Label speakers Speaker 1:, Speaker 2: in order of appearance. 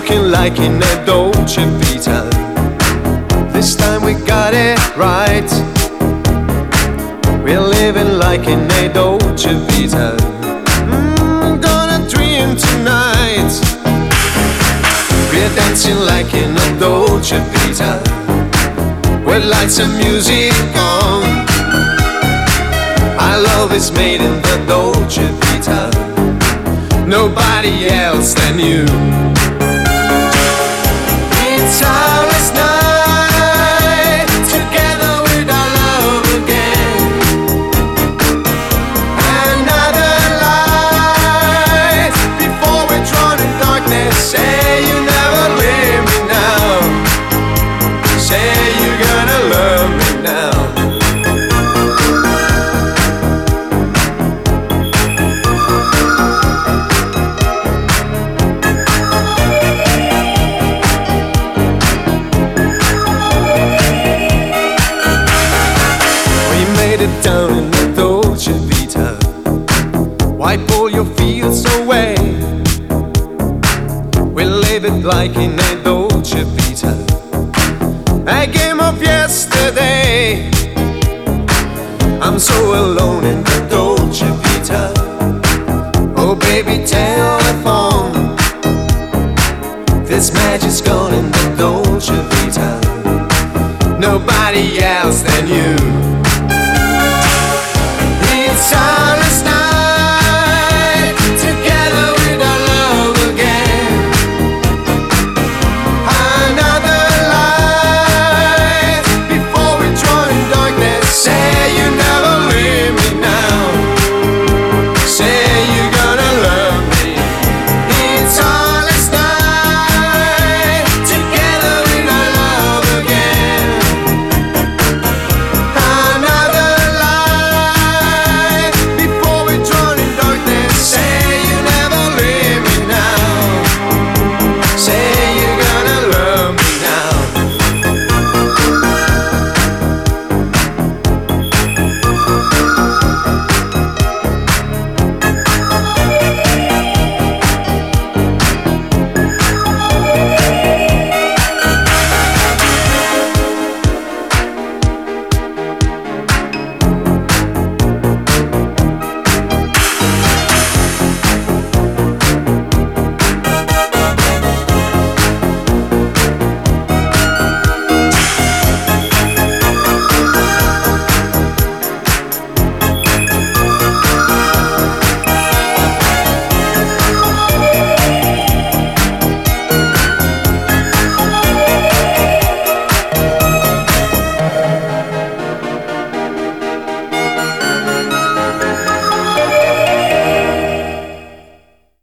Speaker 1: talking like in a Dolce Vita. This time we got it right. We're living like in a Dolce Vita. Gonna dream tonight. We're dancing like in a Dolce Vita, with lights and music on. Our love is made in the Dolce Vita, nobody else than you. It's ours night, together with our love again. Another light before we're drawn in darkness. Say you never leave me now. Say you're gonna love me now. Down in the Dolce Vita, wipe all your fears away. We live it like in a Dolce Vita, a game of yesterday. I'm so alone in the Dolce Vita. Oh baby, telephone, this magic's gone in the Dolce Vita, nobody else than you.